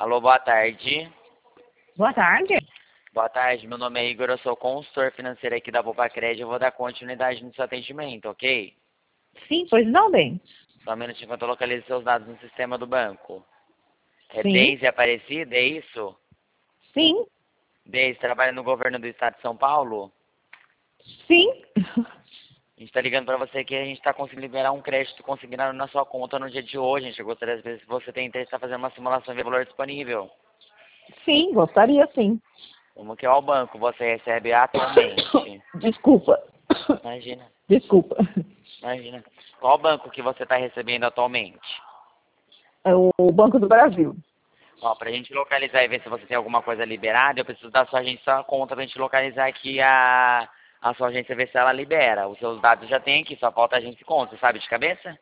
Alô, boa tarde. Boa tarde. Boa tarde, meu nome é Igor, eu sou consultor financeiro aqui da Bopacred. Eu vou dar continuidade no seu atendimento, ok? Sim, pois não, bem. Só um minutinho enquanto eu localizo seus dados no sistema do banco. É Sim, Deise Aparecida, é isso? sim, Deise, trabalha no governo do estado de São Paulo? sim. A gente tá ligando pra você que a gente tá conseguindo liberar um crédito consignado na sua conta no dia de hoje. A gente gostaria de saber se você tem interesse em fazer uma simulação de valor disponível. Sim, gostaria sim. Como que é o banco você recebe atualmente? Desculpa. Imagina, Desculpa. imagina. Qual banco que você está recebendo atualmente? É o Banco do Brasil. Ó, pra gente localizar e ver se você tem alguma coisa liberada, eu preciso da sua agência, sua conta pra gente localizar aqui a sua agência, ver se ela libera. Os seus dados já tem aqui, só falta a agência e conta, sabe de cabeça?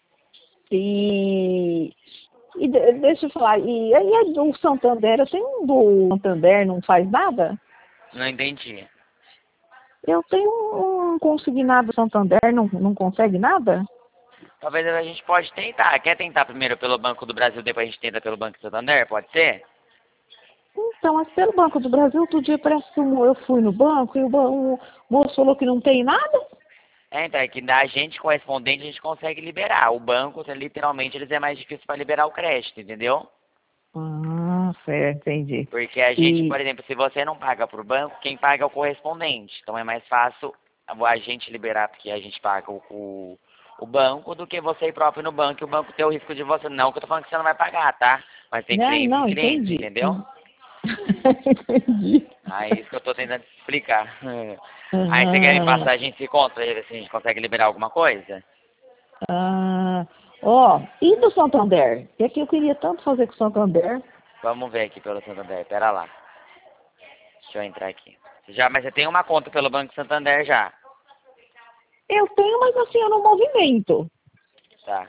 Deixa eu falar, e aí é do Santander, eu tenho um do Santander, não faz nada? Não entendi. Eu tenho um consignado Santander, não consegue nada? Talvez a gente pode tentar. Quer tentar primeiro pelo Banco do Brasil, depois a gente tenta pelo Banco Santander? Pode ser? Então, mas pelo Banco do Brasil, outro dia parece que eu fui no banco e o moço falou que não tem nada. É, então, é que da agente correspondente a gente consegue liberar. O banco, literalmente, eles é mais difícil para liberar o crédito, entendeu? Ah, certo, entendi. Porque a gente, E, por exemplo, se você não paga para o banco, quem paga é o correspondente. Então é mais fácil a gente liberar, porque a gente paga o banco, do que você ir próprio no banco e o banco ter o risco de você. Não que eu tô falando que você não vai pagar, tá? Mas tem né, clientes e não, clientes, entendi. entendeu? Entendi. Aí é isso que eu tô tentando te explicar. Aí você quer me Ah, passar a gente se conta, ver se a gente consegue liberar alguma coisa? ah, ó, e do Santander? É que eu queria tanto fazer com o Santander. Vamos ver aqui pelo Santander, pera lá. Deixa eu entrar aqui. Mas você tem uma conta pelo Banco Santander já. Eu tenho, mas assim, eu não movimento. Tá.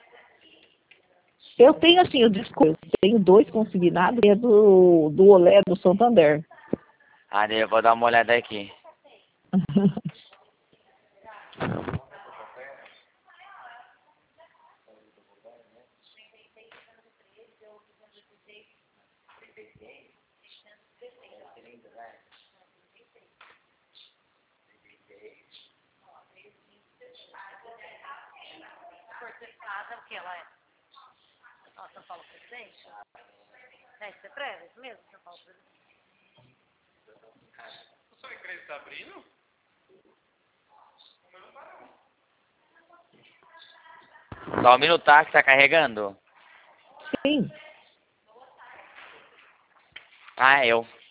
Eu tenho assim, eu tenho dois consignados, que é do Olé do Santander. Aí eu vou dar uma olhada aqui. Só um minuto, tá? Que tá carregando? Sim. Ah, eu.